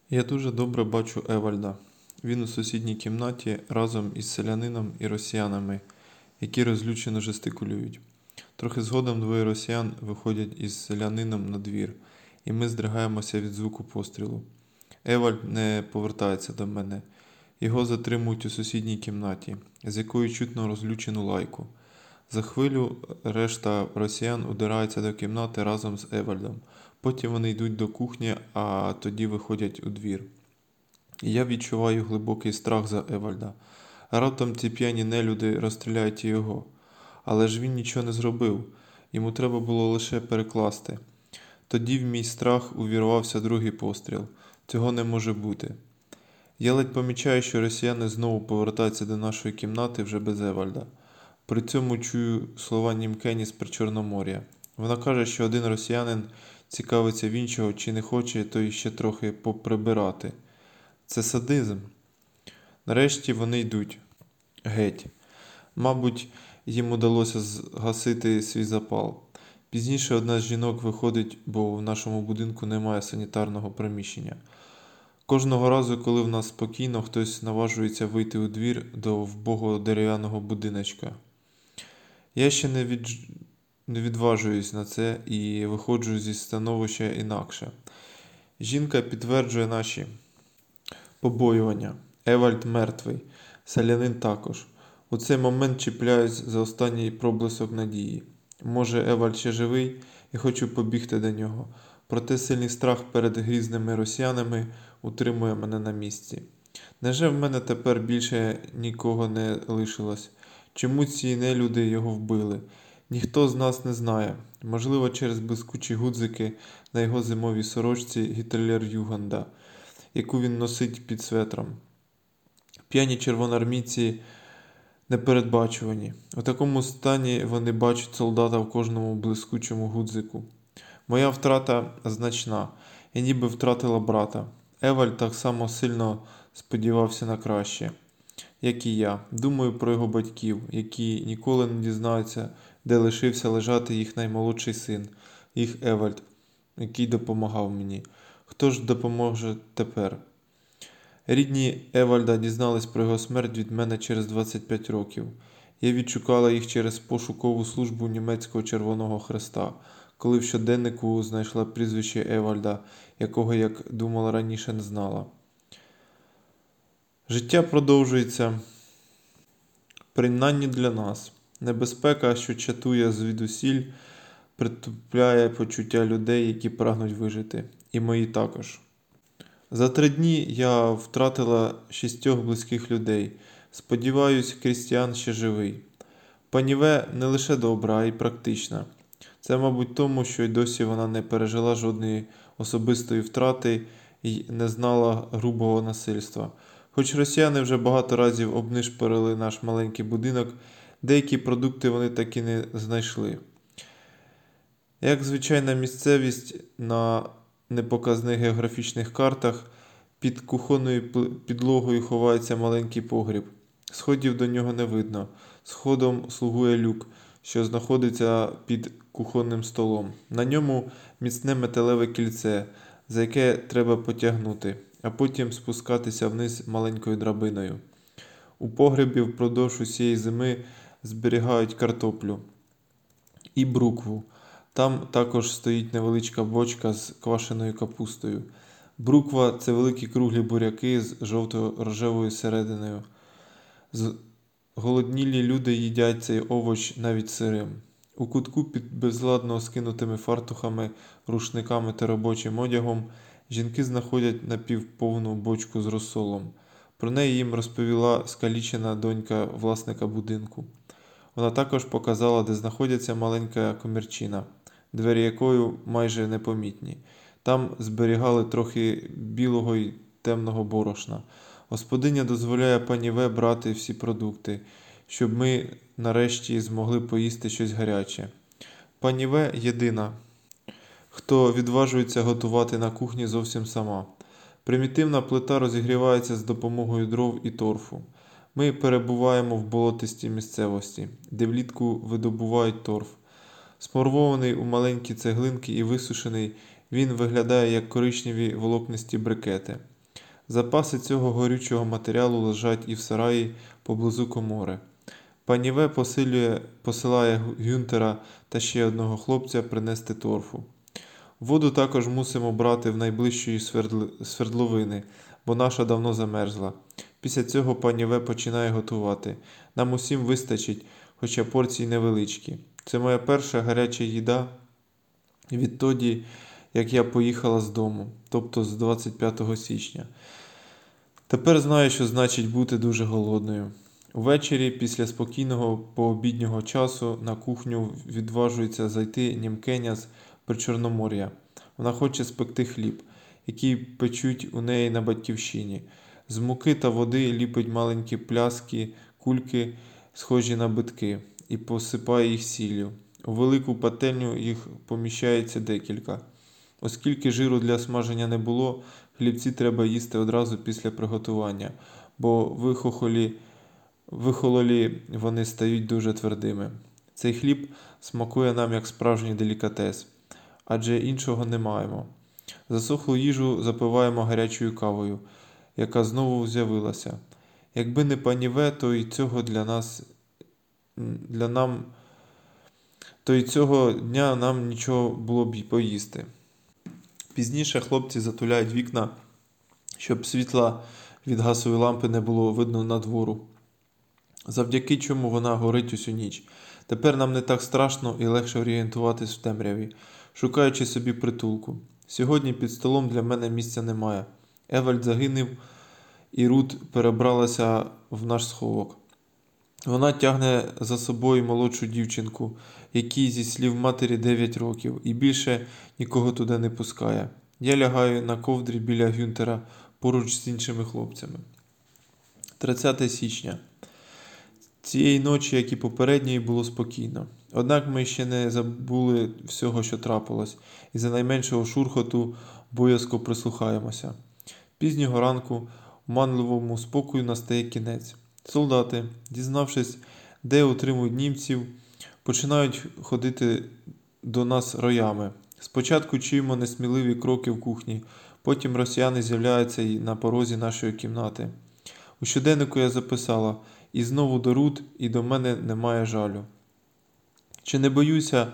Я дуже добре бачу Евальда. Він у сусідній кімнаті разом із селянином і росіянами, які розлючено жестикулюють. Трохи згодом двоє росіян виходять із селянином на двір, і ми здригаємося від звуку пострілу. Евальд не повертається до мене. Його затримують у сусідній кімнаті, з якої чутно розлючену лайку. За хвилю решта росіян удирається до кімнати разом з Евальдом. Потім вони йдуть до кухні, а тоді виходять у двір. І я відчуваю глибокий страх за Евальда. Раптом ці п'яні нелюди розстріляють і його. Але ж він нічого не зробив. Йому треба було лише перекласти. Тоді в мій страх увірвався другий постріл. Цього не може бути. Я ледь помічаю, що росіяни знову повертаються до нашої кімнати вже без Евальда. При цьому чую слова Німкені з Причорномор'я. Вона каже, що один росіянин цікавиться в іншого, чи не хоче той ще трохи поприбирати. Це садизм. Нарешті вони йдуть. Геть. Мабуть, їм удалося згасити свій запал. Пізніше одна з жінок виходить, бо в нашому будинку немає санітарного приміщення. Кожного разу, коли в нас спокійно, хтось наважується вийти у двір до вбогого дерев'яного будиночка. Я ще не відважуюсь на це і виходжу зі становища інакше. Жінка підтверджує наші побоювання. Евальд мертвий, селянин також. У цей момент чіпляюсь за останній проблисок надії. Може, Евальд ще живий і хочу побігти до нього. Проте сильний страх перед грізними росіянами утримує мене на місці. Невже в мене тепер більше нікого не лишилось? Чому ці нелюди його вбили? Ніхто з нас не знає. Можливо, через блискучі гудзики на його зимовій сорочці Гітлер-Югенда, яку він носить під светром. П'яні червоноармійці непередбачувані. У такому стані вони бачать солдата в кожному блискучому гудзику. Моя втрата значна. Я ніби втратила брата. Евальд так само сильно сподівався на краще, як і я. Думаю про його батьків, які ніколи не дізнаються, де лишився лежати їх наймолодший син, їх Евальд, який допомагав мені. Хто ж допоможе тепер? Рідні Евальда дізнались про його смерть від мене через 25 років. Я відшукала їх через пошукову службу німецького Червоного Хреста, коли в щоденнику знайшла прізвище Евальда, якого, як думала раніше, не знала. Життя продовжується, принаймні для нас. Небезпека, що чатує звідусіль, притупляє почуття людей, які прагнуть вижити. І мої також. За 3 дні я втратила 6 близьких людей. Сподіваюсь, Крістіан ще живий. Пані В не лише добра, а й практична. Це, мабуть, тому, що й досі вона не пережила жодної особистої втрати і не знала грубого насильства. Хоч росіяни вже багато разів обнишпорили наш маленький будинок, деякі продукти вони таки не знайшли. Як звичайна місцевість на непоказних географічних картах, під кухонною підлогою ховається маленький погріб. Сходів до нього не видно. Сходом слугує люк, що знаходиться під кухонним столом. На ньому міцне металеве кільце, за яке треба потягнути, а потім спускатися вниз маленькою драбиною. У погребі впродовж усієї зими зберігають картоплю і брукву. Там також стоїть невеличка бочка з квашеною капустою. Бруква – це великі круглі буряки з жовто-рожевою серединою. Голоднілі люди їдять цей овоч навіть сирим. У кутку під безладно скинутими фартухами, рушниками та робочим одягом жінки знаходять напівповну бочку з розсолом. Про неї їм розповіла скалічена донька власника будинку. Вона також показала, де знаходиться маленька комірчина, двері якої майже непомітні. Там зберігали трохи білого й темного борошна. Господиня дозволяє пані В брати всі продукти, щоб ми нарешті змогли поїсти щось гаряче. Пані В єдина, хто відважується готувати на кухні зовсім сама. Примітивна плита розігрівається з допомогою дров і торфу. Ми перебуваємо в болотистій місцевості, де влітку видобувають торф. Сморвований у маленькі цеглинки і висушений, він виглядає як коричневі волокнисті брикети. Запаси цього горючого матеріалу лежать і в сараї поблизу комори. Пані В. посилає Гюнтера та ще одного хлопця принести торфу. Воду також мусимо брати в найближчої свердловини, бо наша давно замерзла. Після цього пані В. починає готувати. Нам усім вистачить, хоча порції невеличкі. Це моя перша гаряча їда відтоді, як я поїхала з дому, тобто з 25 січня. Тепер знаю, що значить бути дуже голодною. Увечері, після спокійного пообіднього часу, на кухню відважується зайти німкеня з Причорномор'я. Вона хоче спекти хліб, який печуть у неї на батьківщині. З муки та води ліпить маленькі пляски, кульки, схожі на битки, і посипає їх сіллю. У велику пательню їх поміщається декілька. Оскільки жиру для смаження не було, хлібці треба їсти одразу після приготування, бо вихололі вони стають дуже твердими. Цей хліб смакує нам як справжній делікатес, адже іншого не маємо. Засохлу їжу запиваємо гарячою кавою, яка знову з'явилася. Якби не пані В, то й цього дня нам нічого було б й поїсти. Пізніше хлопці затуляють вікна, щоб світла від газової лампи не було видно надвору, завдяки чому вона горить усю ніч. Тепер нам не так страшно і легше орієнтуватись в темряві, шукаючи собі притулку. Сьогодні під столом для мене місця немає. Евальд загинув, і Рут перебралася в наш сховок. Вона тягне за собою молодшу дівчинку, якій, зі слів матері, 9 років, і більше нікого туди не пускає. Я лягаю на ковдрі біля Гюнтера поруч з іншими хлопцями. 30 січня. Цієї ночі, як і попередньої, було спокійно. Однак ми ще не забули всього, що трапилось, і за найменшого шурхоту боязко прислухаємося. Пізнього ранку оманливому спокою настає кінець. Солдати, дізнавшись, де утримують німців, починають ходити до нас роями. Спочатку чуємо несміливі кроки в кухні, потім росіяни з'являються і на порозі нашої кімнати. У щоденнику я записала: «І знову до Рут, і до мене немає жалю». Чи не боюся,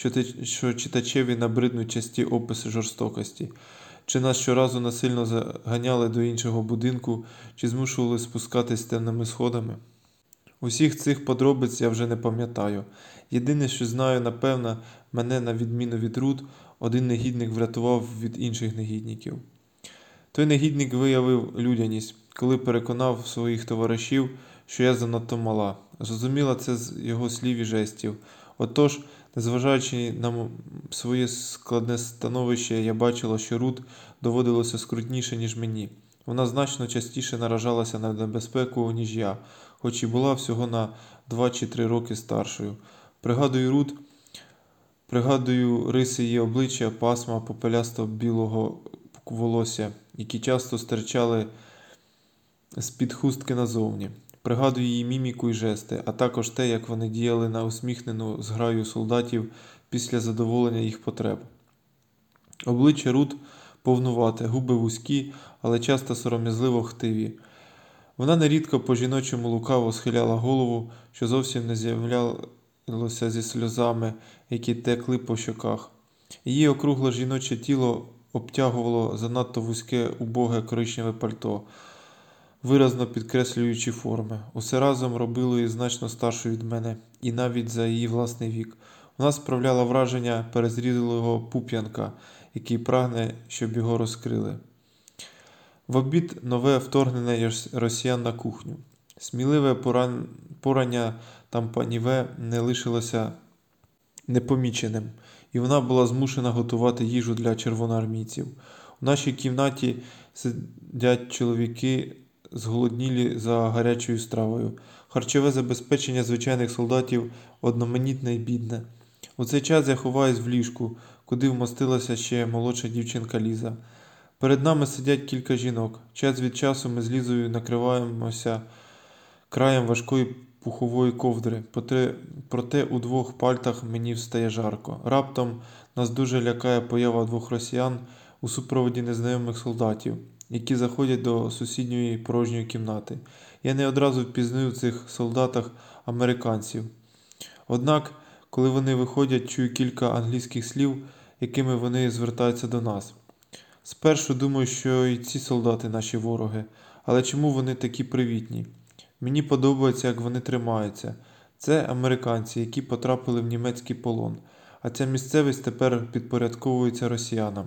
що читачеві набриднуть часті описи жорстокості? Чи нас щоразу насильно заганяли до іншого будинку, чи змушували спускатись темними сходами? Усіх цих подробиць я вже не пам'ятаю. Єдине, що знаю, напевно, мене, на відміну від Рут, один негідник врятував від інших негідників. Той негідник виявив людяність, коли переконав своїх товаришів, що я занадто мала. Зрозуміла це з його слів і жестів. Отож, незважаючи на своє складне становище, я бачила, що Рут доводилося скрутніше, ніж мені. Вона значно частіше наражалася на небезпеку, ніж я, хоч і була всього на 2 чи 3 роки старшою. Пригадую Рут, пригадую риси її обличчя, пасма попелясто-білого волосся, які часто стирчали з-під хустки назовні. Пригадую її міміку і жести, а також те, як вони діяли на усміхнену зграю солдатів після задоволення їх потреб. Обличчя Рут повнувате, губи вузькі, але часто сором'язливо хтиві. Вона нерідко по-жіночому лукаво схиляла голову, що зовсім не з'являлося зі сльозами, які текли по щоках. Її округле жіноче тіло обтягувало занадто вузьке убоге коричневе пальто, виразно підкреслюючи форми. Усе разом робило її значно старшою від мене, і навіть за її власний вік. Вона справляла враження перезрілого пуп'янка, який прагне, щоб його розкрили. В обід нове вторгнення росіян на кухню. Сміливе порання там пані В не лишилося непоміченим, і вона була змушена готувати їжу для червоноармійців. У нашій кімнаті сидять чоловіки, зголоднілі за гарячою стравою. Харчове забезпечення звичайних солдатів одноманітне і бідне. У цей час я ховаюсь в ліжку, куди вмостилася ще молодша дівчинка Ліза. Перед нами сидять кілька жінок. Час від часу ми з Лізою накриваємося краєм важкої пухової ковдри. Проте у 2 пальтах мені встає жарко. Раптом нас дуже лякає поява 2 росіян у супроводі незнайомих солдатів. які заходять до сусідньої порожньої кімнати. Я не одразу впізнаю в цих солдатах американців. Однак, коли вони виходять, чую кілька англійських слів, якими вони звертаються до нас. Спершу думаю, що і ці солдати наші вороги, але чому вони такі привітні? Мені подобається, як вони тримаються. Це американці, які потрапили в німецький полон, а ця місцевість тепер підпорядковується росіянам.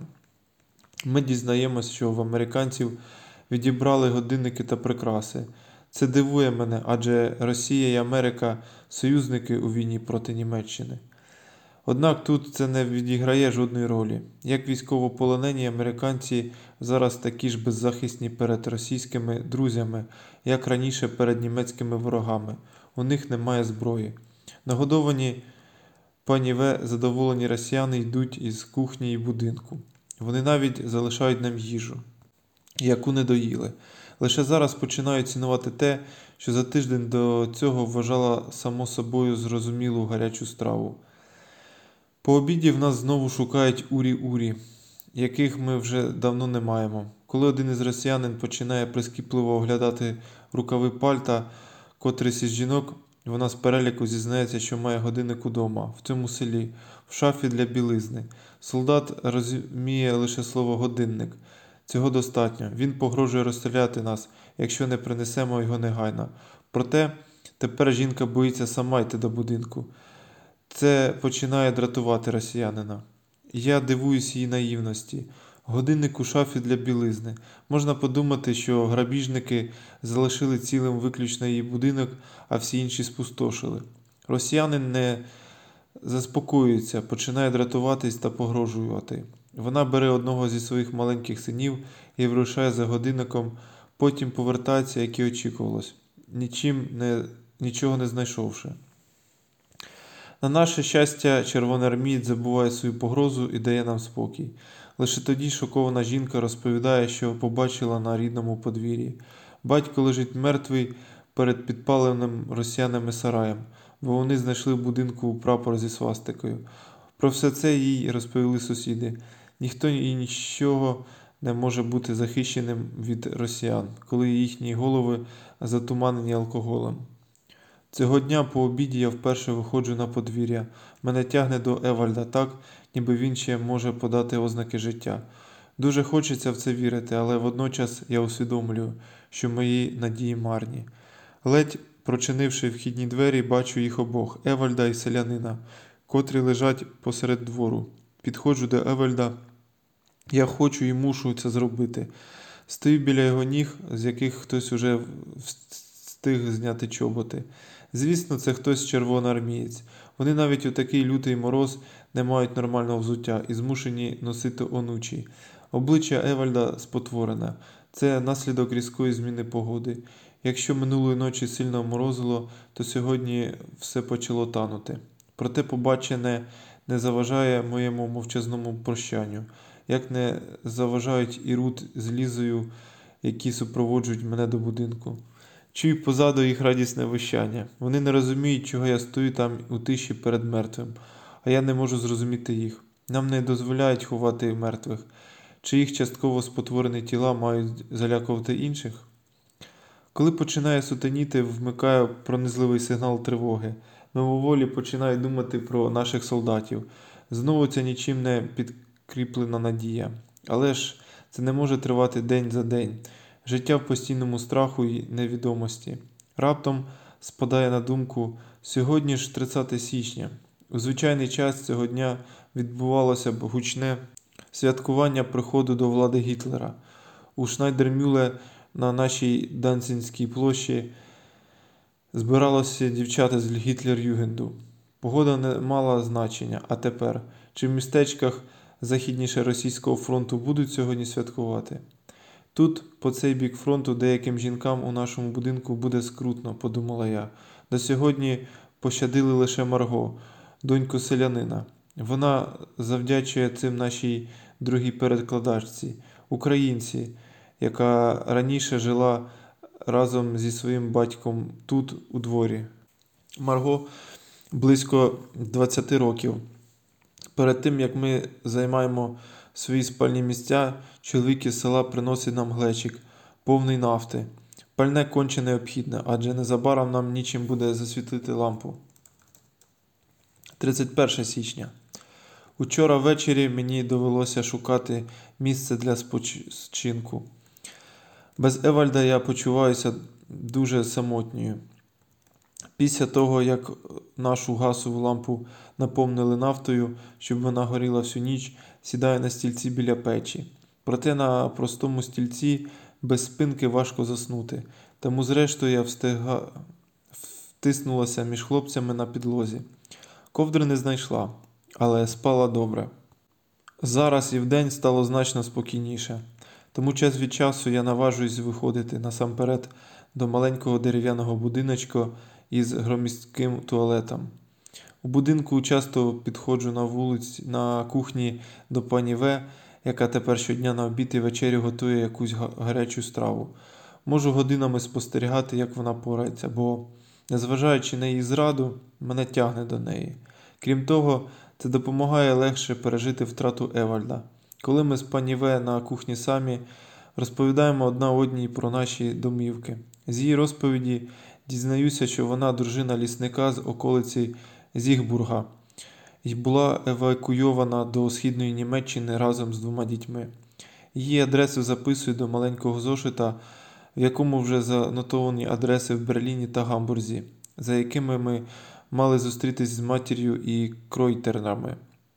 Ми дізнаємось, що в американців відібрали годинники та прикраси. Це дивує мене, адже Росія і Америка – союзники у війні проти Німеччини. Однак тут це не відіграє жодної ролі. Як військовополонені американці зараз такі ж беззахисні перед російськими друзями, як раніше перед німецькими ворогами. У них немає зброї. Нагодовані пані В. задоволені росіяни йдуть із кухні і будинку. Вони навіть залишають нам їжу, яку не доїли. Лише зараз починають цінувати те, що за тиждень до цього вважала само собою зрозумілу гарячу страву. По обіді в нас знову шукають урі-урі, яких ми вже давно не маємо. Коли один із росіянин починає прискіпливо оглядати рукави пальта котрийсь із жінок, вона з переліку зізнається, що має годинник удома, в цьому селі, в шафі для білизни. Солдат розуміє лише слово «годинник». Цього достатньо. Він погрожує розстріляти нас, якщо не принесемо його негайно. Проте тепер жінка боїться сама йти до будинку. Це починає дратувати росіянина. Я дивуюсь її наївності. Годинник у шафі для білизни. Можна подумати, що грабіжники залишили цілим виключно її будинок, а всі інші спустошили. Росіянин не заспокоюється, починає дратуватись та погрожувати. Вона бере одного зі своїх маленьких синів і вирушає за годинником, потім повертається, як і очікувалось, нічого не знайшовши. На наше щастя, червоноармієць забуває свою погрозу і дає нам спокій. Лише тоді шокована жінка розповідає, що побачила на рідному подвір'ї. Батько лежить мертвий перед підпаленим росіянами сараєм, бо вони знайшли в будинку прапор зі свастикою. Про все це їй розповіли сусіди. Ніхто і нічого не може бути захищеним від росіян, коли їхні голови затуманені алкоголем. Цього дня по обіді я вперше виходжу на подвір'я. Мене тягне до Евальда так, ніби він ще може подати ознаки життя. Дуже хочеться в це вірити, але водночас я усвідомлюю, що мої надії марні. Ледь прочинивши вхідні двері, бачу їх обох – Евальда і селянина, котрі лежать посеред двору. Підходжу до Евальда. Я хочу і мушу це зробити. Стою біля його ніг, з яких хтось уже встиг зняти чоботи. Звісно, це хтось червоноармієць. Вони навіть у такий лютий мороз не мають нормального взуття і змушені носити онучі. Обличчя Евальда спотворене. Це наслідок різкої зміни погоди. Якщо минулої ночі сильно морозило, то сьогодні все почало танути. Проте побачене не заважає моєму мовчазному прощанню, як не заважають і Рут з Лізою, які супроводжують мене до будинку. Чую позаду їх радісне вищання. Вони не розуміють, чого я стою там у тиші перед мертвим, а я не можу зрозуміти їх. Нам не дозволяють ховати мертвих. Чи їх частково спотворені тіла мають залякувати інших? Коли починає сутеніти, вмикаю пронизливий сигнал тривоги. Мимоволі починаю думати про наших солдатів. Знову ця нічим не підкріплена надія. Але ж це не може тривати день за день. Життя в постійному страху і невідомості. Раптом спадає на думку, сьогодні ж 30 січня. У звичайний час цього дня відбувалося б гучне святкування приходу до влади Гітлера. У Шнайдермюле на нашій Данцинській площі збиралися дівчата з Гітлер-Югенду. Погода не мала значення, а тепер? Чи в містечках західніше Російського фронту будуть сьогодні святкувати? Тут, по цей бік фронту, деяким жінкам у нашому будинку буде скрутно, подумала я. До сьогодні пощадили лише Марго, доньку селянина. Вона завдячує цим нашій другій перекладачці, українці, яка раніше жила разом зі своїм батьком тут, у дворі. Марго близько 20 років. Перед тим, як ми займаємо в свої спальні місця, чоловік із села приносить нам глечик, повний нафти. Пальне конче необхідне, адже незабаром нам нічим буде засвітити лампу. 31 січня. Учора ввечері мені довелося шукати місце для спочинку. Без Евальда я почуваюся дуже самотньою. Після того, як нашу газову лампу наповнили нафтою, щоб вона горіла всю ніч, сідаю на стільці біля печі. Проте на простому стільці без спинки важко заснути. Тому зрештою я втиснулася між хлопцями на підлозі. Ковдри не знайшла, але спала добре. Зараз і вдень стало значно спокійніше. Тому час від часу я наважуюсь виходити насамперед до маленького дерев'яного будиночка із громістким туалетом. У будинку часто підходжу на кухні до пані В, яка тепер щодня на обід і вечерю готує якусь гарячу страву. Можу годинами спостерігати, як вона порається, бо, незважаючи на її зраду, мене тягне до неї. Крім того, це допомагає легше пережити втрату Евальда. Коли ми з пані В на кухні самі, розповідаємо одна одній про наші домівки. З її розповіді дізнаюся, що вона дружина лісника з околиці Зігбурга і була евакуйована до Східної Німеччини разом з 2 дітьми. Її адресу записую до маленького зошита, в якому вже занотовані адреси в Берліні та Гамбурзі, за якими ми мали зустрітись з матір'ю і кройтерами.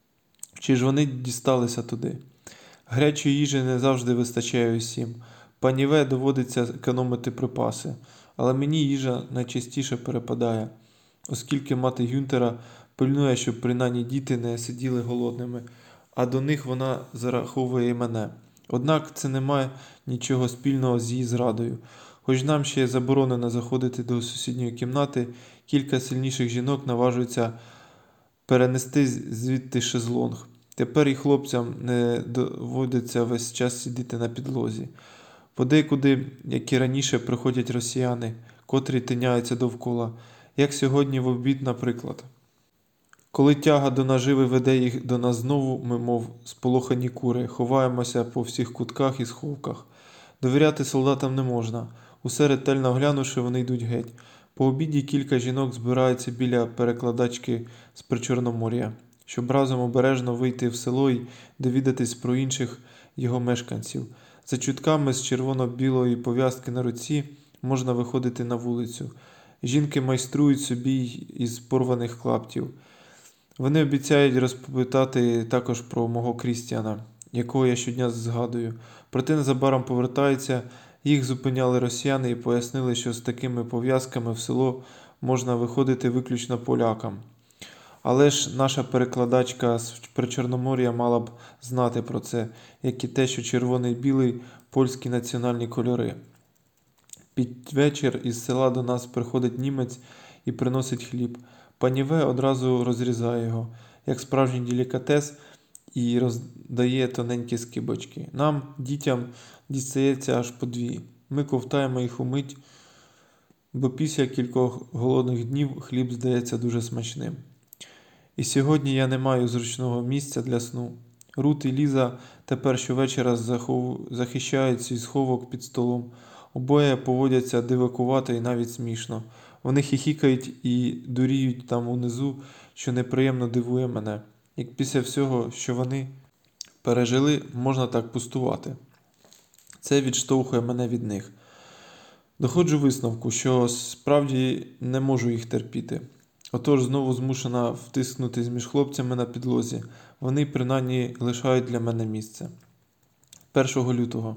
Чи ж вони дісталися туди? Гарячої їжі не завжди вистачає усім. Пані В доводиться економити припаси, але мені їжа найчастіше перепадає, оскільки мати Гюнтера пильнує, щоб принаймні діти не сиділи голодними, а до них вона зараховує і мене. Однак це не має нічого спільного з її зрадою. Хоч нам ще заборонено заходити до сусідньої кімнати, кілька сильніших жінок наважуються перенести звідти шезлонг. Тепер і хлопцям не доводиться весь час сидіти на підлозі. Подекуди, як і раніше, приходять росіяни, котрі тиняються довкола, як сьогодні в обід, наприклад. Коли тяга до наживи веде їх до нас знову, ми, мов сполохані кури, ховаємося по всіх кутках і сховках. Довіряти солдатам не можна. Усе ретельно оглянувши, вони йдуть геть. По обіді кілька жінок збираються біля перекладачки з Причорномор'я, щоб разом обережно вийти в село і довідатись про інших його мешканців. За чутками з червоно-білої пов'язки на руці можна виходити на вулицю. Жінки майструють собі із порваних клаптів. Вони обіцяють розповідати також про мого Крістіана, якого я щодня згадую. Проте незабаром повертаються, їх зупиняли росіяни і пояснили, що з такими пов'язками в село можна виходити виключно полякам. Але ж наша перекладачка з Причорномор'я мала б знати про це, як і те, що червоний і білий – польські національні кольори. Під вечір із села до нас приходить німець і приносить хліб. Пані В одразу розрізає його, як справжній делікатес, і роздає тоненькі скибочки. Нам, дітям, дістається аж по 2. Ми ковтаємо їх умить, бо після кількох голодних днів хліб здається дуже смачним. І сьогодні я не маю зручного місця для сну. Рут і Ліза тепер щовечора захищають свій сховок під столом. Обоє поводяться дивакувато і навіть смішно. Вони хіхікають і дуріють там унизу, що неприємно дивує мене. Як після всього, що вони пережили, можна так пустувати. Це відштовхує мене від них. Доходжу висновку, що справді не можу їх терпіти. Отож знову змушена втиснутись між хлопцями на підлозі. Вони принаймні лишають для мене місце. 1 лютого.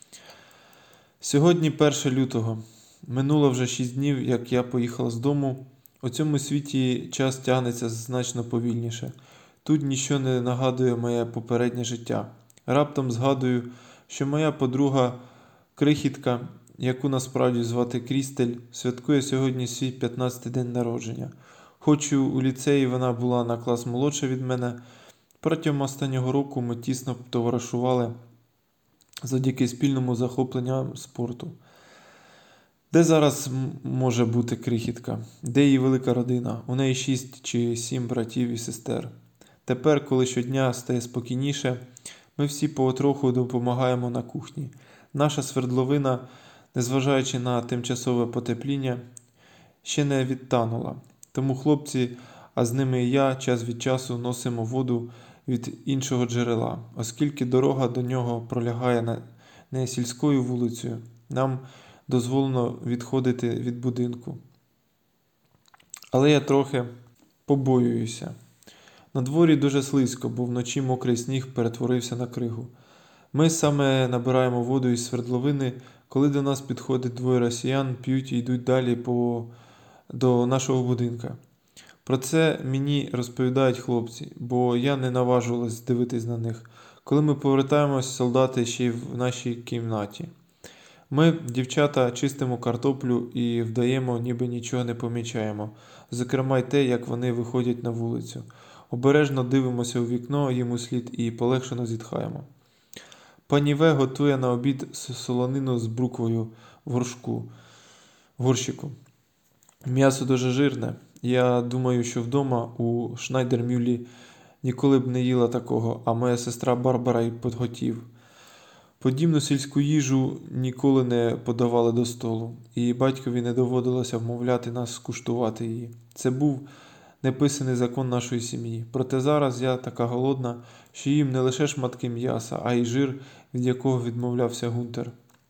Сьогодні 1 лютого. Минуло вже 6 днів, як я поїхала з дому. У цьому світі час тягнеться значно повільніше. Тут ніщо не нагадує моє попереднє життя. Раптом згадую, що моя подруга Крихітка, яку насправді звати Крістель, святкує сьогодні свій 15-й день народження. Хоч у ліцеї вона була на клас молодша від мене, протягом останнього року ми тісно товаришували завдяки спільному захопленню спорту. Де зараз може бути Крихітка? Де її велика родина? У неї 6 чи 7 братів і сестер. Тепер, коли щодня стає спокійніше, Ми всі потроху допомагаємо на кухні. Наша свердловина, незважаючи на тимчасове потепління, ще не відтанула. Тому хлопці, а з ними і я, час від часу носимо воду від іншого джерела, оскільки дорога до нього пролягає не сільською вулицею, нам дозволено відходити від будинку. Але я трохи побоююся. На дворі дуже слизько, бо вночі мокрий сніг перетворився на кригу. Ми саме набираємо воду із свердловини, коли до нас підходить двоє росіян, п'ють і йдуть далі до нашого будинка. Про це мені розповідають хлопці, бо я не наважувалась дивитись на них. Коли ми повертаємось, солдати ще й в нашій кімнаті. Ми, дівчата, чистимо картоплю і вдаємо, ніби нічого не помічаємо. Зокрема й те, як вони виходять на вулицю. Обережно дивимося у вікно, їм услід і полегшено зітхаємо. Пані В. готує на обід солонину з бруквою в горщику. М'ясо дуже жирне. Я думаю, що вдома у Шнайдермюллі ніколи б не їла такого, а моя сестра Барбара й подготів. Подібну сільську їжу ніколи не подавали до столу, і батькові не доводилося вмовляти нас скуштувати її. Це був неписаний закон нашої сім'ї. Проте зараз я така голодна, що їм не лише шматки м'яса, а й жир, від якого відмовлявся Гунтер.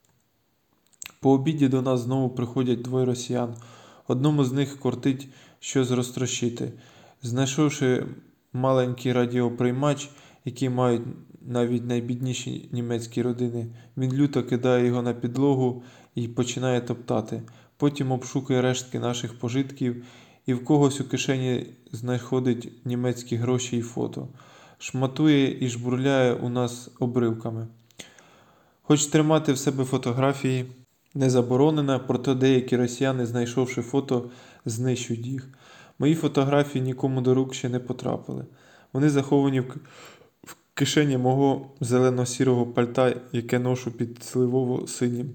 По обіді до нас знову приходять двоє росіян. Одному з них кортить щось розтрощити. Знайшовши маленький радіоприймач, який мають навіть найбідніші німецькі родини, він люто кидає його на підлогу і починає топтати. Потім обшукує рештки наших пожитків і в когось у кишені знаходить німецькі гроші і фото. Шматує і жбурляє у нас обривками. Хоч тримати в себе фотографії не заборонено, проте деякі росіяни, знайшовши фото, знищують їх. Мої фотографії нікому до рук ще не потрапили. Вони заховані в кишені мого зелено-сірого пальта, яке ношу під сливово-синім.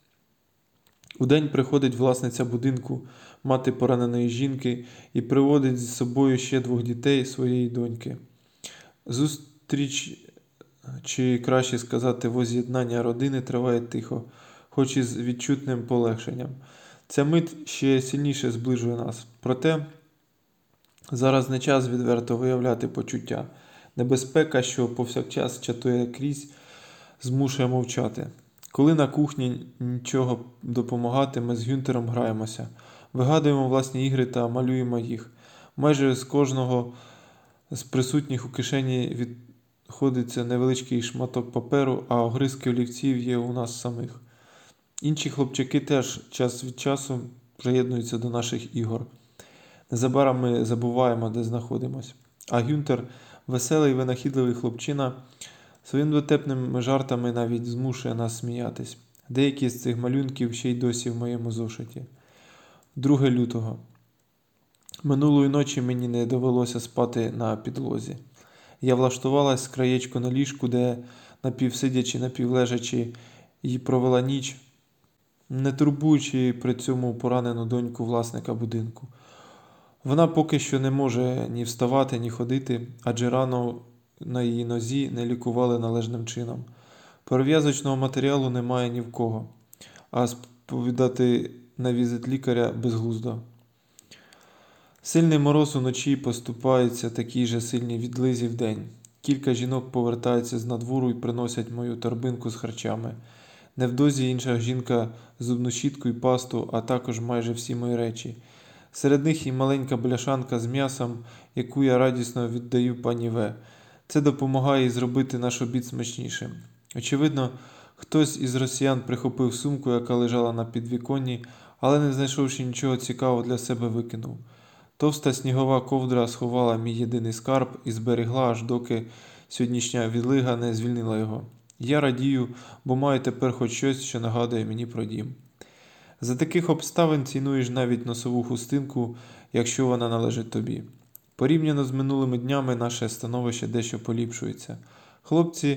Удень приходить власниця будинку, мати пораненої жінки, і приводить з собою ще 2 дітей своєї доньки. Зустріч, чи краще сказати, воз'єднання родини триває тихо, хоч і з відчутним полегшенням. Ця мить ще сильніше зближує нас. Проте зараз не час відверто виявляти почуття. Небезпека, що повсякчас чатує крізь, змушує мовчати. Коли на кухні нічого допомагати, ми з Гюнтером граємося. Вигадуємо власні ігри та малюємо їх. Майже з кожного з присутніх у кишені відходиться невеличкий шматок паперу, а огризки олівців є у нас самих. Інші хлопчаки теж час від часу приєднуються до наших ігор. Незабаром ми забуваємо, де знаходимось. А Гюнтер, веселий винахідливий хлопчина, своїм дотепними жартами навіть змушує нас сміятись. Деякі з цих малюнків ще й досі в моєму зошиті. 2 лютого. Минулої ночі мені не довелося спати на підлозі. Я влаштувалась з краєчку на ліжку, де напівсидячи, напівлежачи, і провела ніч, не турбуючи при цьому поранену доньку власника будинку. Вона поки що не може ні вставати, ні ходити, адже рану на її нозі не лікували належним чином. Перев'язочного матеріалу немає ні в кого, а сповідати на візит лікаря безглуздо. Сильний мороз уночі поступається такій же сильній відлизі вдень. Кілька жінок повертаються з надвору і приносять мою торбинку з харчами. Невдовзі інша жінка зубну щітку і пасту, а також майже всі мої речі. Серед них і маленька бляшанка з м'ясом, яку я радісно віддаю пані В. Це допомагає їй зробити наш обід смачнішим. Очевидно, хтось із росіян прихопив сумку, яка лежала на підвіконні, але не знайшовши нічого цікавого для себе, викинув. Товста снігова ковдра сховала мій єдиний скарб і зберегла, аж доки сьогоднішня відлига не звільнила його. Я радію, бо маю тепер хоч щось, що нагадує мені про дім. За таких обставин цінуєш навіть носову хустинку, якщо вона належить тобі. Порівняно з минулими днями наше становище дещо поліпшується. Хлопці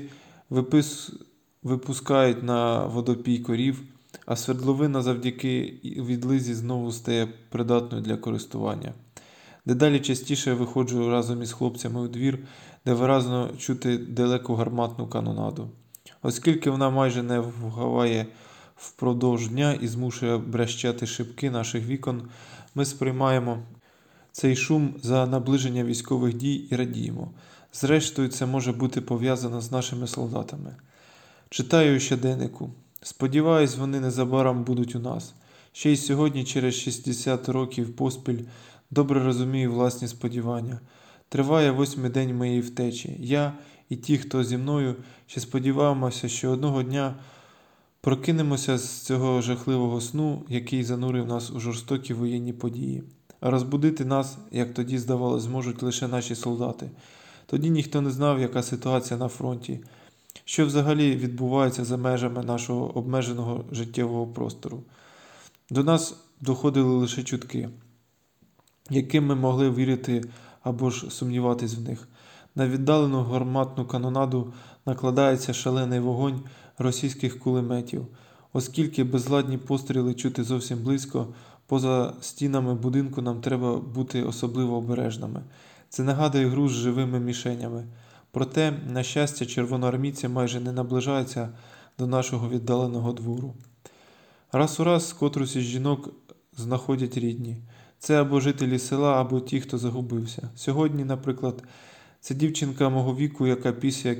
випускають на водопій корів, а свердловина завдяки відлизі знову стає придатною для користування. Дедалі частіше виходжу разом із хлопцями у двір, де виразно чути далеку гарматну канонаду. Оскільки вона майже не вгаває впродовж дня і змушує брящати шибки наших вікон, ми сприймаємо цей шум за наближення військових дій і радіємо. Зрештою, це може бути пов'язано з нашими солдатами. Читаю у щоденнику. Сподіваюсь, вони незабаром будуть у нас. Ще й сьогодні, через 60 років поспіль, добре розумію власні сподівання. Триває 8-й день моєї втечі. Я і ті, хто зі мною, ще сподіваємося, що одного дня прокинемося з цього жахливого сну, який занурив нас у жорстокі воєнні події. А розбудити нас, як тоді здавалось, зможуть лише наші солдати. Тоді ніхто не знав, яка ситуація на фронті, що взагалі відбувається за межами нашого обмеженого життєвого простору. До нас доходили лише чутки, яким ми могли вірити або ж сумніватись в них. На віддалену гарматну канонаду накладається шалений вогонь російських кулеметів, оскільки безладні постріли чути зовсім близько, поза стінами будинку нам треба бути особливо обережними. Це нагадує гру з живими мішенями. Проте, на щастя, червоноармійці майже не наближаються до нашого віддаленого двору. Раз у раз котрусь із жінок знаходять рідні. Це або жителі села, або ті, хто загубився. Сьогодні, наприклад, це дівчинка мого віку, яка після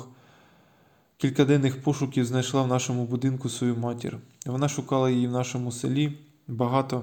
кількаденних пошуків знайшла в нашому будинку свою матір. Вона шукала її в нашому селі багато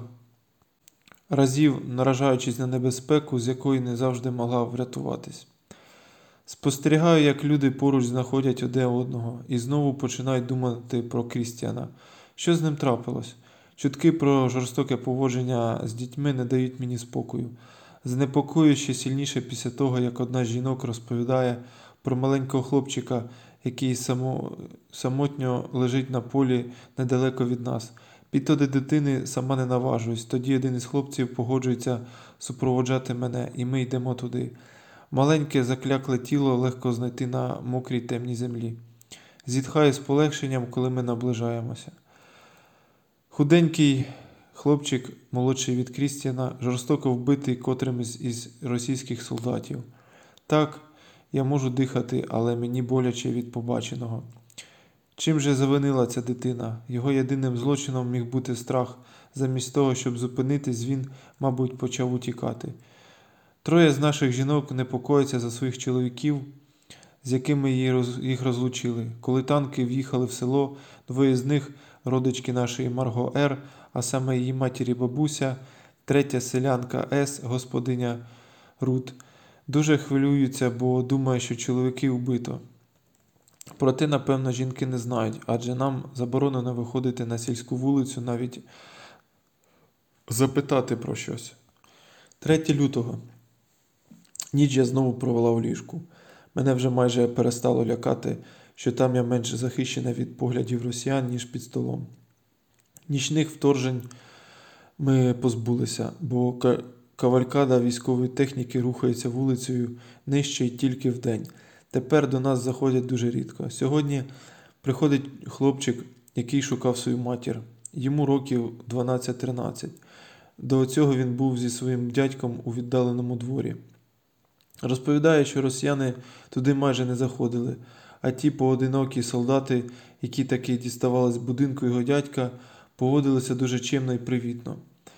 разів, наражаючись на небезпеку, з якої не завжди могла врятуватись. Спостерігаю, як люди поруч знаходять одне одного і знову починають думати про Крістіана. Що з ним трапилось? Чутки про жорстоке поводження з дітьми не дають мені спокою. Занепокоюю ще сильніше після того, як одна з жінок розповідає про маленького хлопчика, який самотньо лежить на полі недалеко від нас. Піти до дитини сама не наважуюсь. Тоді один із хлопців погоджується супроводжати мене, і ми йдемо туди. Маленьке заклякле тіло легко знайти на мокрій темній землі. Зітхаю з полегшенням, коли ми наближаємося. Худенький хлопчик, молодший від Крістіана, жорстоко вбитий котримось із російських солдатів. Так, я можу дихати, але мені боляче від побаченого. Чим же завинила ця дитина? Його єдиним злочином міг бути страх. Замість того, щоб зупинитись, він, мабуть, почав утікати. Троє з наших жінок непокояться за своїх чоловіків, з якими їх розлучили. Коли танки в'їхали в село, двоє з них – родички нашої Марго Р., а саме її матері бабуся, третя селянка С., господиня Рут. Дуже хвилюються, бо думаю, що чоловіки вбито. Проте, напевно, жінки не знають, адже нам заборонено виходити на сільську вулицю, навіть запитати про щось. 3 лютого. Ніч я знову провела в ліжку. Мене вже майже перестало лякати, що там я менш захищена від поглядів росіян, ніж під столом. Нічних вторжень ми позбулися, бо кавалькада військової техніки рухається вулицею нижче й тільки вдень. Тепер до нас заходять дуже рідко. Сьогодні приходить хлопчик, який шукав свою матір. Йому років 12-13. До цього він був зі своїм дядьком у віддаленому дворі. Розповідає, що росіяни туди майже не заходили, а ті поодинокі солдати, які таки діставали з будинку його дядька, поводилися дуже чемно і привітно.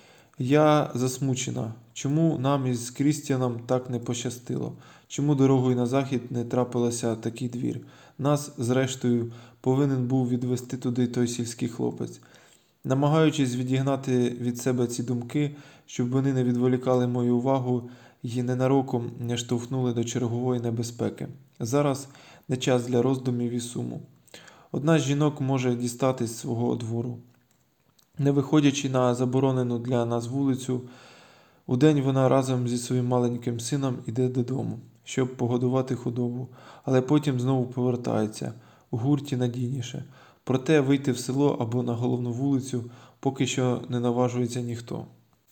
Я засмучена. Чому нам із Крістіаном так не пощастило? Чому дорогою на захід не трапилося такий двір? Нас, зрештою, повинен був відвести туди той сільський хлопець. Намагаючись відігнати від себе ці думки, щоб вони не відволікали мою увагу і ненароком не штовхнули до чергової небезпеки. Зараз не час для роздумів і суму. Одна з жінок може дістатись свого двору. Не виходячи на заборонену для нас вулицю, удень вона разом зі своїм маленьким сином іде додому, щоб погодувати худобу, але потім знову повертається, у гурті надійніше. Проте вийти в село або на головну вулицю поки що не наважується ніхто.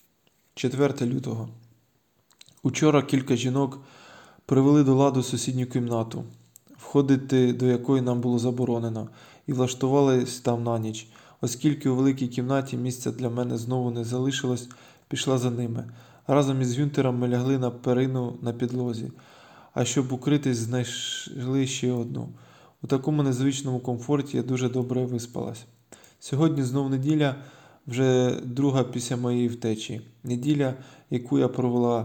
4 лютого. Учора кілька жінок привели до ладу сусідню кімнату, входити до якої нам було заборонено, і влаштувались там на ніч. Оскільки у великій кімнаті місця для мене знову не залишилось, пішла за ними. Разом із Гюнтером ми лягли на перину на підлозі, а щоб укритись, знайшли ще одну. У такому незвичному комфорті я дуже добре виспалась. Сьогодні знов неділя, вже друга після моєї втечі. Неділя, яку я провела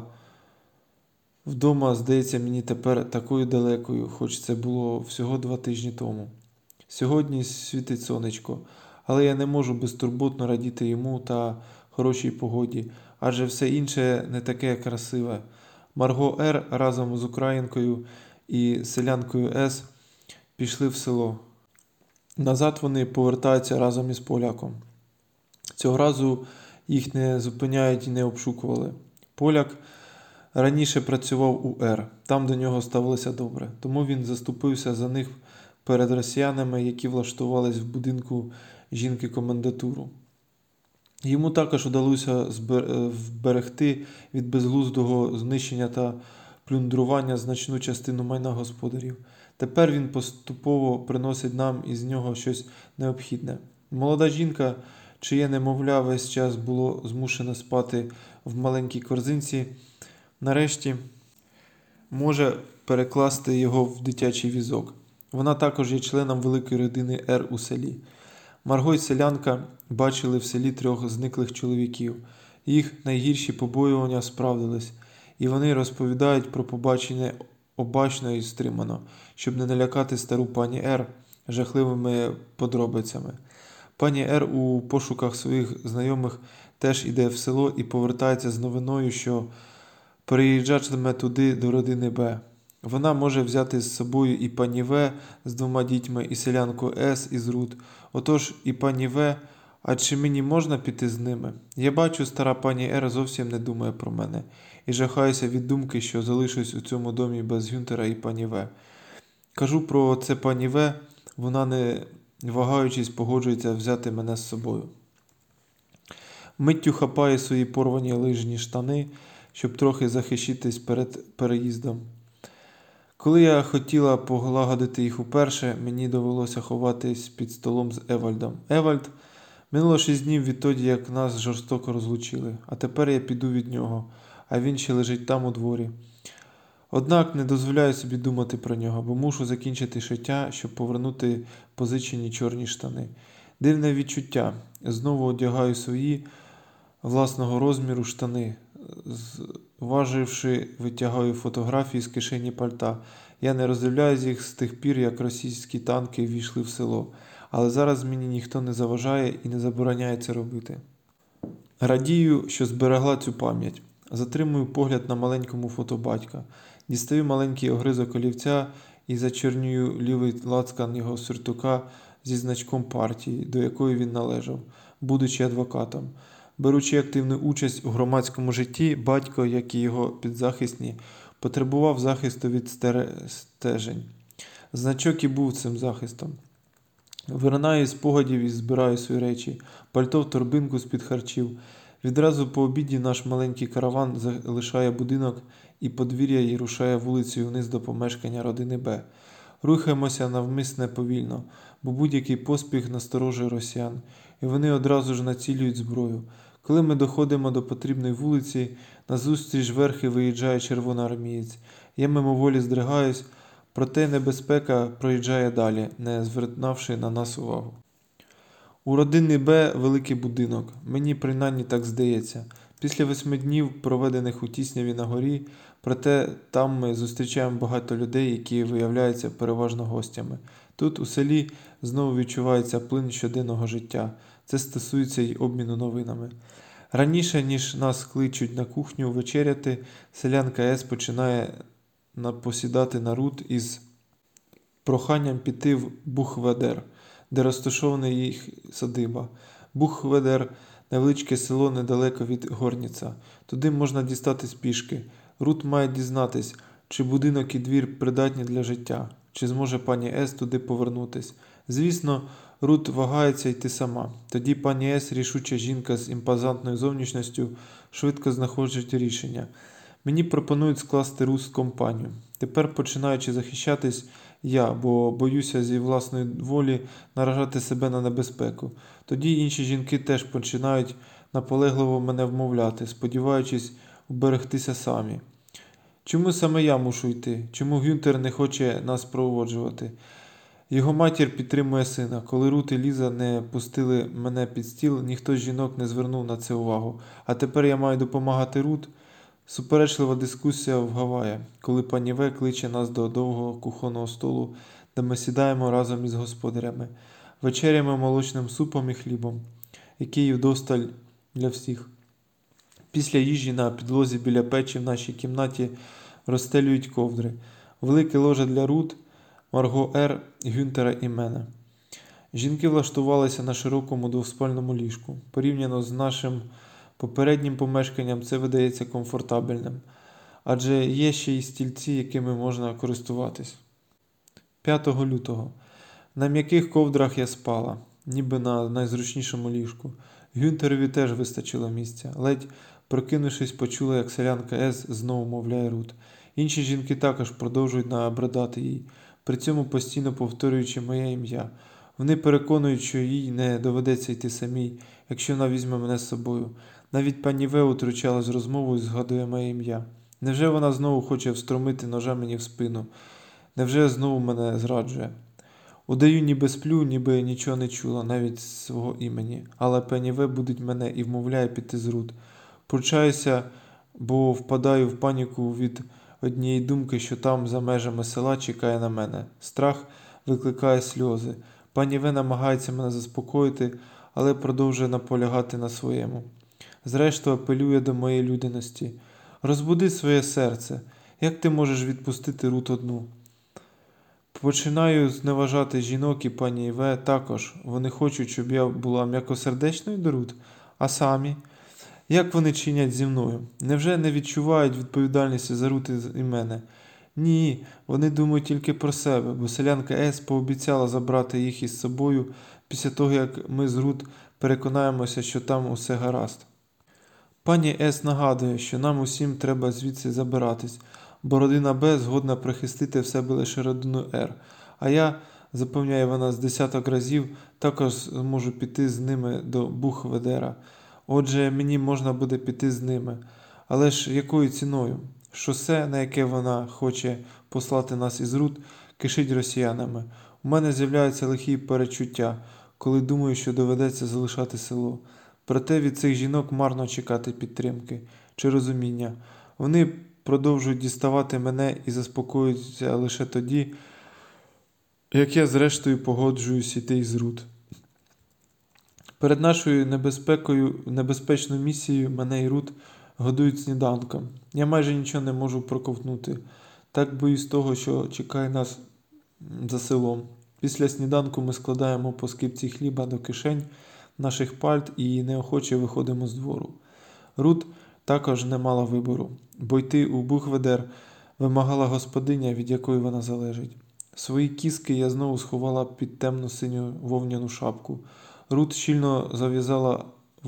вдома, здається мені тепер такою далекою, хоч це було всього 2 тижні тому. Сьогодні світить сонечко, але я не можу безтурботно радіти йому та хорошій погоді, адже все інше не таке красиве. Марго Р. разом з українкою і селянкою С. пішли в село. Назад вони повертаються разом із поляком. Цього разу їх не зупиняють і не обшукували. Поляк раніше працював у Р. Там до нього ставилися добре. Тому він заступився за них перед росіянами, які влаштувались в будинку жінки-комендатуру. Йому також удалося вберегти від безглуздого знищення та плюндрування значну частину майна господарів. Тепер він поступово приносить нам із нього щось необхідне. Молода жінка, чиє немовля весь час було змушене спати в маленькій корзинці, нарешті може перекласти його в дитячий візок. Вона також є членом великої родини Р у селі. Марго й селянка бачили в селі 3 зниклих чоловіків. Їх найгірші побоювання справдились, і вони розповідають про побачене обачно і стримано, щоб не налякати стару пані Р жахливими подробицями. Пані Р у пошуках своїх знайомих теж іде в село і повертається з новиною, що переїжджатиме туди до родини Б. Вона може взяти з собою і пані В з 2 дітьми, і селянку С із Рут. Отож і пані В, а чи мені можна піти з ними? Я бачу, стара пані Р зовсім не думає про мене. І жахаюся від думки, що залишусь у цьому домі без Гюнтера і пані В. Кажу про це пані В, вона не вагаючись погоджується взяти мене з собою. Миттю хапає свої порвані лижні штани, щоб трохи захищитись перед переїздом. Коли я хотіла полагодити їх уперше, мені довелося ховатись під столом з Евальдом. Евальд, минуло 6 днів відтоді, як нас жорстоко розлучили, а тепер я піду від нього, а він ще лежить там у дворі. Однак не дозволяю собі думати про нього, бо мушу закінчити шиття, щоб повернути позичені чорні штани. Дивне відчуття. Знову одягаю свої власного розміру штани. Зваживши, витягаю фотографії з кишені пальта. Я не роздивляюсь їх з тих пір, як російські танки ввійшли в село. Але зараз мені ніхто не заважає і не забороняє це робити. Радію, що зберегла цю пам'ять. Затримую погляд на маленькому фото батька. Дістаю маленький огризок олівця і зачорнюю лівий лацкан його сюртука зі значком партії, до якої він належав, будучи адвокатом. Беручи активну участь у громадському житті, батько, як і його підзахисні, потребував захисту від стежень. Значок і був цим захистом. Виринаю з спогадів і збираю свої речі, пальто в торбинку з-під харчів. Відразу по обіді наш маленький караван залишає будинок і подвір'я і рушає вулицею вниз до помешкання родини Б. Рухаємося навмисне повільно, бо будь-який поспіх насторожує росіян, і вони одразу ж націлюють зброю. Коли ми доходимо до потрібної вулиці, назустріч верхи виїжджає червоноармієць. Я мимоволі здригаюсь, проте небезпека проїжджає далі, не звернувши на нас увагу. У родини Б великий будинок, мені принаймні так здається. Після 8 днів, проведених у Тісняві на горі, проте там ми зустрічаємо багато людей, які виявляються переважно гостями. Тут, у селі, знову відчувається плин щоденного життя. Це стосується й обміну новинами. Раніше, ніж нас кличуть на кухню вечеряти, селянка С починає посідати на Рут із проханням піти в Бухведер, де розташована їх садиба. Бухведер – невеличке село недалеко від Горніца. Туди можна дістатись пішки. Рут має дізнатись, чи будинок і двір придатні для життя, чи зможе пані С туди повернутись. Звісно, Рут вагається йти сама. Тоді пані С, рішуча жінка з імпозантною зовнішністю, швидко знаходить рішення. Мені пропонують скласти Рут компанію. Тепер, починаючи захищатись, я, бо боюся зі власної волі наражати себе на небезпеку. Тоді інші жінки теж починають наполегливо мене вмовляти, сподіваючись уберегтися самі. Чому саме я мушу йти? Чому Гюнтер не хоче нас проводжувати? Його матір підтримує сина. Коли Рут і Ліза не пустили мене під стіл, ніхто з жінок не звернув на це увагу. А тепер я маю допомагати Рут? Суперечлива дискусія в Гаваї, коли пані В кличе нас до довгого кухонного столу, де ми сідаємо разом із господарями, вечеряємо молочним супом і хлібом, який вдосталь для всіх. Після їжі на підлозі біля печі в нашій кімнаті розстелюють ковдри. Велике ложе для Рут, Марго Р, Гюнтера і мене. Жінки влаштувалися на широкому двоспальному ліжку. Порівняно з нашим попереднім помешканням це видається комфортабельним, адже є ще й стільці, якими можна користуватись. 5 лютого. На м'яких ковдрах я спала, ніби на найзручнішому ліжку. Гюнтерові теж вистачило місця. Ледь прокинувшись, почула, як селянка С знову мовляє Рут. Інші жінки також продовжують набридати їй, при цьому постійно повторюючи моє ім'я. Вони переконують, що їй не доведеться йти самій, якщо вона візьме мене з собою. Навіть пані В утручалась розмову і згадує моє ім'я. Невже вона знову хоче встромити ножа мені в спину? Невже знову мене зраджує? Удаю, ніби сплю, ніби нічого не чула, навіть свого імені. Але пані В будить мене і вмовляє піти з Рут. Пручаюся, бо впадаю в паніку від однієї думки, що там, за межами села, чекає на мене. Страх викликає сльози. Пані В намагається мене заспокоїти, але продовжує наполягати на своєму. Зрештою, апелює до моєї людяності. Розбуди своє серце. Як ти можеш відпустити Рут одну? Починаю зневажати жінок і пані В також. Вони хочуть, щоб я була м'якосердечною до Рут, а самі? Як вони чинять зі мною? Невже не відчувають відповідальності за Рут і мене? Ні, вони думають тільки про себе, бо селянка С пообіцяла забрати їх із собою після того, як ми з Рут переконаємося, що там усе гаразд. Пані С нагадує, що нам усім треба звідси забиратись, бо родина Б згодна прихистити в себе лише родину Р, а я, запевняє вона з десяток разів, також зможу піти з ними до Бухведера. Отже, мені можна буде піти з ними. Але ж якою ціною? Шосе, на яке вона хоче послати нас із Рут, кишить росіянами. У мене з'являються лихі перечуття, коли думаю, що доведеться залишати село. Проте від цих жінок марно чекати підтримки чи розуміння. Вони продовжують діставати мене і заспокоюються лише тоді, як я зрештою погоджуюсь іти із Рут. Перед нашою небезпечною місією мене і Рут годують сніданком. Я майже нічого не можу проковтнути. Так боюсь того, що чекає нас за селом. Після сніданку ми складаємо по скипці хліба до кишень наших пальт і неохоче виходимо з двору. Рут також не мала вибору, бо йти у Бухведер вимагала господиня, від якої вона залежить. Свої кіски я знову сховала під темно-синю вовняну шапку. Рут щільно зав'язала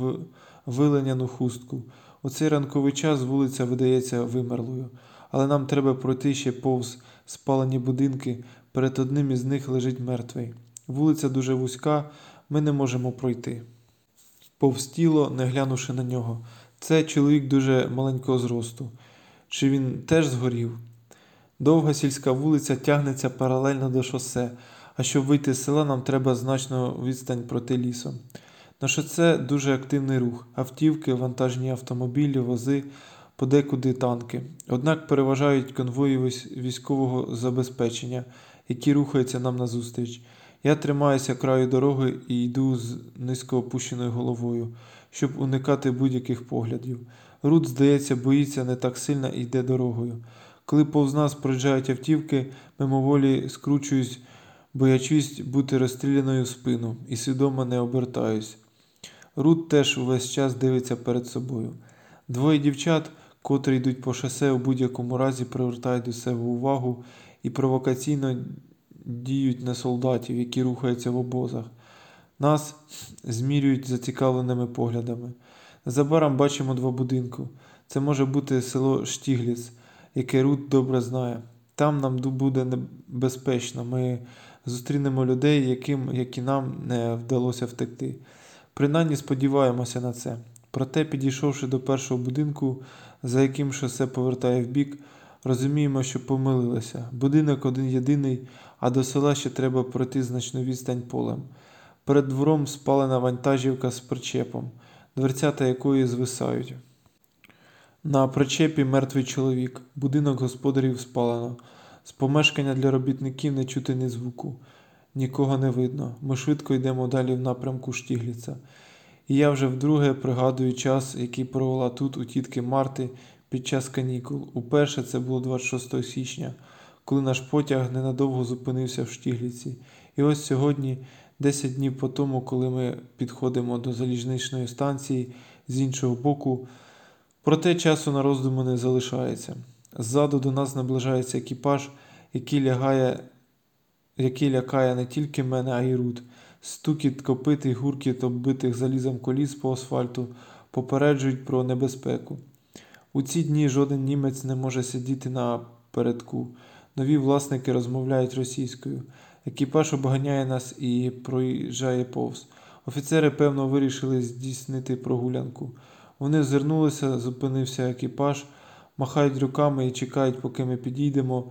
виленяну хустку. У цей ранковий час вулиця видається вимерлою, але нам треба пройти ще повз спалені будинки, перед одним із них лежить мертвий. Вулиця дуже вузька, ми не можемо пройти. Повз тіло, не глянувши на нього. Це чоловік дуже маленького зросту. Чи він теж згорів? Довга сільська вулиця тягнеться паралельно до шосе, а щоб вийти з села, нам треба значно відстань пройти лісом. На шосе дуже активний рух. Автівки, вантажні автомобілі, вози, подекуди танки. Однак переважають конвої військового забезпечення, які рухаються нам назустріч. Я тримаюся краю дороги і йду з низько опущеною головою, щоб уникати будь-яких поглядів. Рут, здається, боїться не так сильно і йде дорогою. Коли повз нас проїжджають автівки, мимоволі скручуюсь, боячись бути розстріляною в спину, і свідомо не обертаюсь. Рут теж увесь час дивиться перед собою. Двоє дівчат, котрі йдуть по шосе, у будь-якому разі привертають до себе увагу і провокаційно діють на солдатів, які рухаються в обозах. Нас змірюють зацікавленими поглядами. Незабаром бачимо 2 будинки. Це може бути село Штігліц, яке Рут добре знає. Там нам буде небезпечно. Ми зустрінемо людей, яким, як і нам, не вдалося втекти. Принаймні сподіваємося на це. Проте, підійшовши до першого будинку, за яким шосе повертає вбік, розуміємо, що помилилися. Будинок один-єдиний, а до села ще треба пройти значну відстань полем. Перед двором спалена вантажівка з причепом, дверцята якої звисають. На причепі мертвий чоловік, будинок господарів спалено. З помешкання для робітників не чути ні звуку. Нікого не видно. Ми швидко йдемо далі в напрямку Штігліца. І я вже вдруге пригадую час, який провела тут у тітки Марти під час канікул. Уперше це було 26 січня, коли наш потяг ненадовго зупинився в Штігліці. І ось сьогодні, 10 днів по тому, коли ми підходимо до залізничної станції з іншого боку, проте часу на роздуми не залишається. Ззаду до нас наближається екіпаж, який лякає не тільки мене, а й Рут. Стукіт копит і гуркіт оббитих залізом коліс по асфальту попереджують про небезпеку. У ці дні жоден німець не може сидіти на передку. Нові власники розмовляють російською. Екіпаж обганяє нас і проїжджає повз. Офіцери, певно, вирішили здійснити прогулянку. Вони озирнулися, зупинився екіпаж, махають руками і чекають, поки ми підійдемо,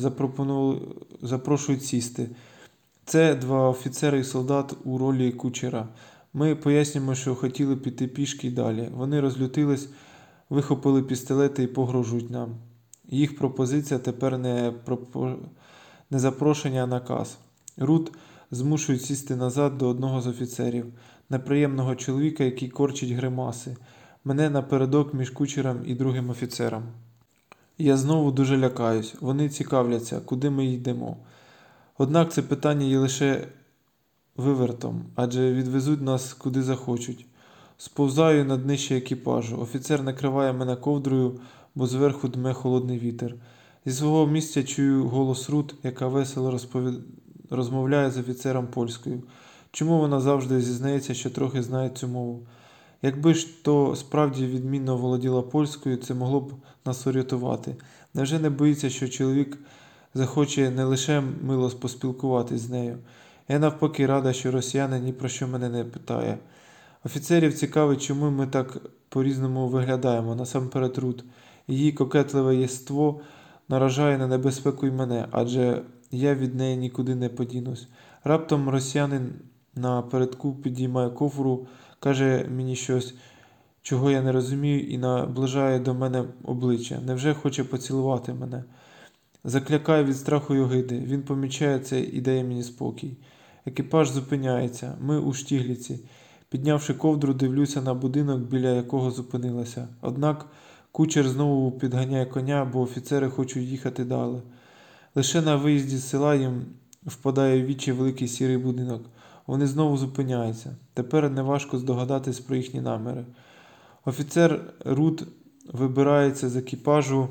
запрошують сісти. Це 2 офіцери і солдат у ролі кучера. Ми пояснюємо, що хотіли піти пішки й далі. Вони розлютились, вихопили пістолети і погрожують нам. Їх пропозиція тепер не запрошення, а наказ. Рут змушують сісти назад до одного з офіцерів, неприємного чоловіка, який корчить гримаси. Мене напередок між кучером і другим офіцером. Я знову дуже лякаюсь. Вони цікавляться, куди ми йдемо. Однак це питання є лише вивертом, адже відвезуть нас куди захочуть. Сповзаю на днище екіпажу. Офіцер накриває мене ковдрою, бо зверху дме холодний вітер. Зі свого місця чую голос Рут, яка весело розмовляє з офіцером польською. Чому вона завжди зізнається, що трохи знає цю мову? Якби ж то справді відмінно володіла польською, це могло б нас орієнтувати. Невже не боїться, що чоловік захоче не лише мило поспілкуватись з нею? Я навпаки рада, що росіянин ні про що мене не питає. Офіцерів цікавить, чому ми так по-різному виглядаємо, насамперед Рут. Її кокетливе єство наражає на небезпеку й мене, адже я від неї нікуди не подінусь. Раптом росіянин напередку підіймає кофру, каже мені щось, чого я не розумію, і наближає до мене обличчя. Невже хоче поцілувати мене? Заклякаю від страху й огиди. Він помічає це і дає мені спокій. Екіпаж зупиняється. Ми у Штігліці. Піднявши ковдру, дивлюся на будинок, біля якого зупинилася. Однак кучер знову підганяє коня, бо офіцери хочуть їхати далі. Лише на виїзді з села їм впадає в вічі великий сірий будинок. Вони знову зупиняються. Тепер неважко здогадатись про їхні наміри. Офіцер Рут вибирається з екіпажу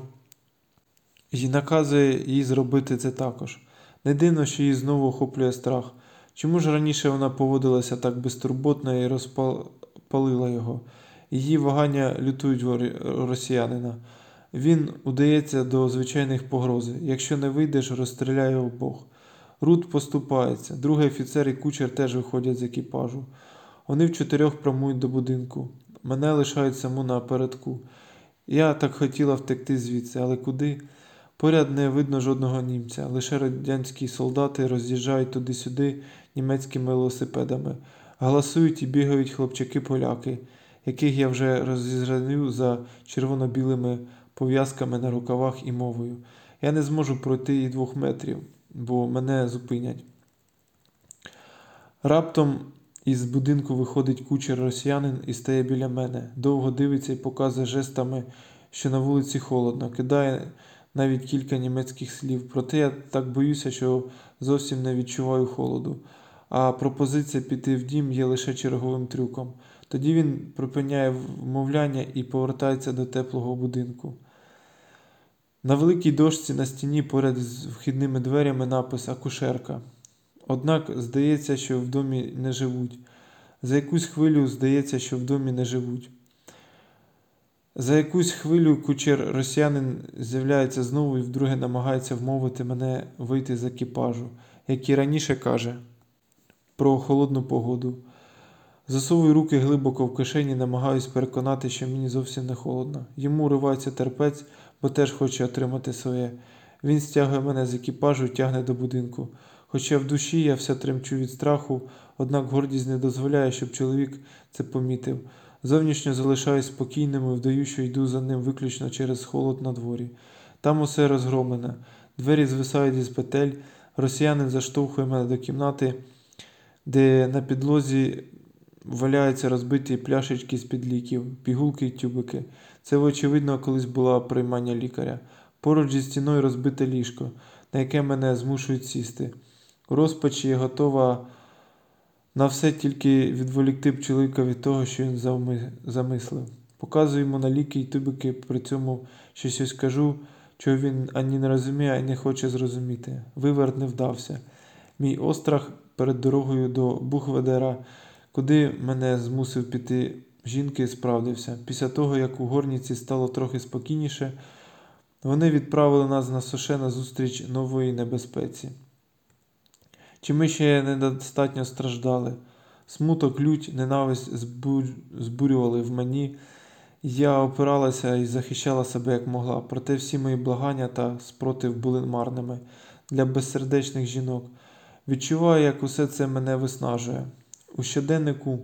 і наказує їй зробити це також. Не дивно, що її знову охоплює страх. Чому ж раніше вона поводилася так безтурботно і розпалила його? Її вагання лютують росіянина. Він удається до звичайних погроз. Якщо не вийдеш, розстріляє обох. Рут поступається. Другий офіцер і кучер теж виходять з екіпажу. Вони вчотирьох прямують до будинку. Мене лишають саму напередку. Я так хотіла втекти звідси, але куди? Поряд не видно жодного німця. Лише радянські солдати роз'їжджають туди-сюди німецькими велосипедами. Галасують і бігають хлопчаки-поляки, яких я вже розізранив за червоно-білими пов'язками на рукавах і мовою. Я не зможу пройти і 2 метрів, бо мене зупинять. Раптом із будинку виходить кучер-росіянин і стає біля мене. Довго дивиться і показує жестами, що на вулиці холодно. Кидає навіть кілька німецьких слів. Проте я так боюся, що зовсім не відчуваю холоду. А пропозиція піти в дім є лише черговим трюком. Тоді він припиняє вмовляння і повертається до теплого будинку. На великій дошці на стіні поряд з вхідними дверями напис «Акушерка». Однак здається, що в домі не живуть. За якусь хвилю здається, що в домі не живуть. За якусь хвилю кучер-росіянин з'являється знову і вдруге намагається вмовити мене вийти з екіпажу, як і раніше каже про холодну погоду. Засовую руки глибоко в кишені, намагаюсь переконати, що мені зовсім не холодно. Йому уривається терпець, бо теж хоче отримати своє. Він стягує мене з екіпажу і тягне до будинку. Хоча в душі я все тремчу від страху, однак гордість не дозволяє, щоб чоловік це помітив. Зовнішньо залишаюсь спокійним і вдаю, що йду за ним виключно через холод на дворі. Там усе розгромлене. Двері звисають із петель, росіянин заштовхує мене до кімнати, де на підлозі валяються розбиті пляшечки з-під ліків, пігулки й тюбики. Це, очевидно, колись була приймання лікаря. Поруч зі стіною розбите ліжко, на яке мене змушують сісти. У розпачі я готова на все, тільки відволікти б чоловіка від того, що він замислив. Показую йому на ліки й тюбики, при цьому щось кажу, чого він ані не розуміє, ані не хоче зрозуміти. Виверт не вдався. Мій острах перед дорогою до Бухведера, куди мене змусив піти жінки, справдився. Після того, як у горниці стало трохи спокійніше, вони відправили нас на Соше на зустріч нової небезпеці. Чи ми ще недостатньо страждали? Смуток, лють, ненависть збурювали в мені. Я опиралася і захищала себе як могла, проте всі мої благання та спротив були марними для безсердечних жінок. Відчуваю, як усе це мене виснажує. У щоденнику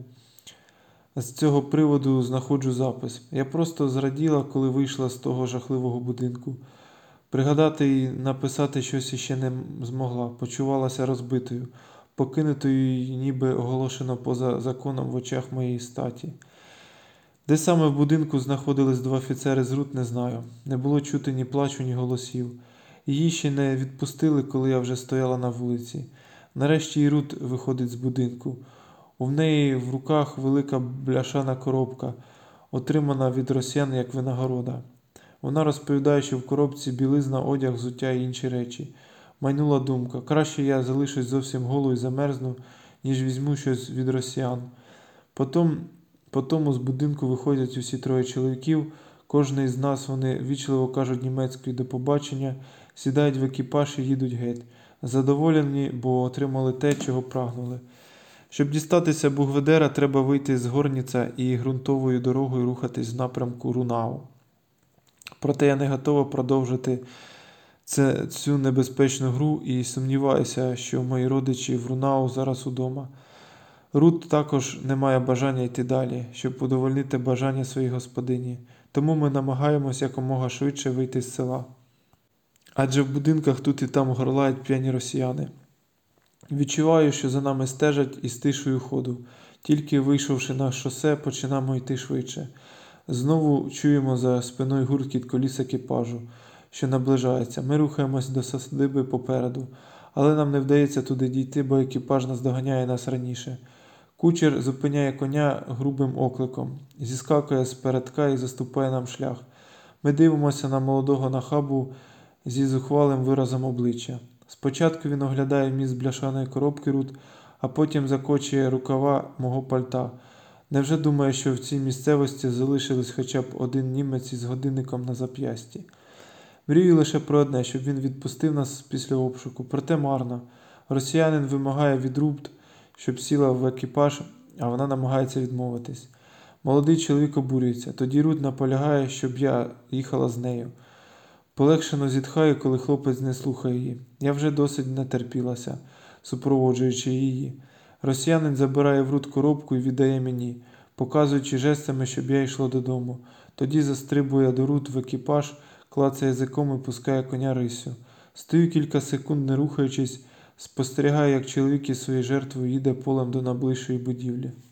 з цього приводу знаходжу запис. Я просто зраділа, коли вийшла з того жахливого будинку. Пригадати і написати щось іще не змогла. Почувалася розбитою, покинутою і ніби оголошено поза законом в очах моєї статі. Де саме в будинку знаходились два офіцери з рут, не знаю. Не було чути ні плачу, ні голосів. Її ще не відпустили, коли я вже стояла на вулиці. Нарешті і Рут виходить з будинку. У неї в руках велика бляшана коробка, отримана від росіян як винагорода. Вона розповідає, що в коробці білизна, одяг, взуття і інші речі. Майнула думка, краще я залишусь зовсім голою і замерзну, ніж візьму щось від росіян. Потім з будинку виходять усі троє чоловіків, кожен із нас вони вічливо кажуть німецькою «до побачення», сідають в екіпаж і їдуть геть. Задоволені, бо отримали те, чого прагнули. Щоб дістатися Бухведера, треба вийти з Горніца і ґрунтовою дорогою рухатись в напрямку Рунау. Проте я не готова продовжити цю небезпечну гру і сумніваюся, що мої родичі в Рунау зараз удома. Рут також не має бажання йти далі, щоб удовольнити бажання своїй господині. Тому ми намагаємось якомога швидше вийти з села. Адже в будинках тут і там горлають п'яні росіяни. Відчуваю, що за нами стежать і стишую ходу. Тільки вийшовши на шосе, починаємо йти швидше. Знову чуємо за спиною гуркіт коліс екіпажу, що наближається. Ми рухаємось до садиби попереду, але нам не вдається туди дійти, бо екіпаж наздоганяє нас раніше. Кучер зупиняє коня грубим окликом, зіскакує з передка і заступає нам шлях. Ми дивимося на молодого нахабу зі зухвалим виразом обличчя. Спочатку він оглядає вміст бляшаної коробки Рут, а потім закочує рукава мого пальта. Невже думає, що в цій місцевості залишились хоча б один німець із годинником на зап'ясті? Мрію лише про одне, щоб він відпустив нас після обшуку. Проте марно. Росіянин вимагає від Рут, щоб сіла в екіпаж, а вона намагається відмовитись. Молодий чоловік обурюється. Тоді Рут наполягає, щоб я їхала з нею. Полегшено зітхаю, коли хлопець не слухає її. Я вже досить натерпілася, супроводжуючи її. Росіянин забирає в Рут коробку і віддає мені, показуючи жестами, щоб я йшла додому. Тоді застрибує до Рут в екіпаж, клацає язиком і пускає коня рисю. Стою кілька секунд, не рухаючись, спостерігаю, як чоловік із своєю жертвою їде полем до найближчої будівлі.